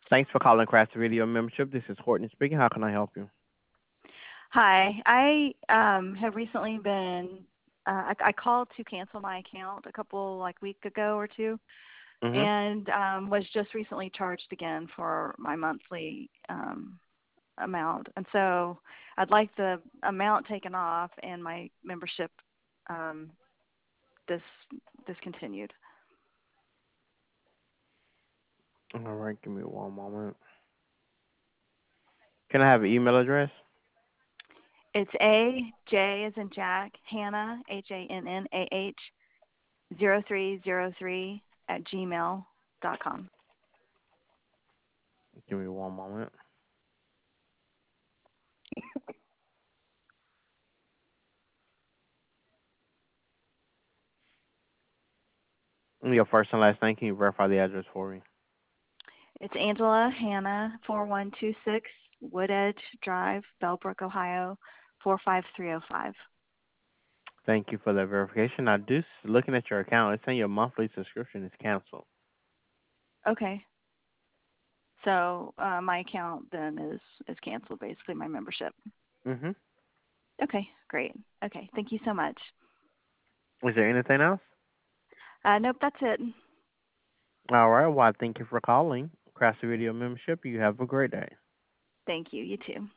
Thanks for calling Craft Video Membership. This is Horton speaking. How can I help you? Hi. I have recently been I called to cancel my account a couple week ago or two, Mhm. and was just recently charged again for my monthly amount. And so I'd like the amount taken off and my membership um, dis discontinued. All right. Give me one moment. Can I have an email address? It's AJ as in Jack, Hannah, HANNAH 0303 at gmail.com. Give me one moment. Your first and last name. Can you verify the address for me? It's Angela Hannah, 4126 Wood Edge Drive, Bellbrook, Ohio, 45305. Thank you for that verification. Now, looking at your account, it's saying your monthly subscription is canceled. Okay. So my account then is canceled, basically my membership. Mhm. Okay, great. Okay, thank you so much. Is there anything else? Nope, that's it. All right. Well, thank you for calling Craft Video Membership. You have a great day. Thank you. You too.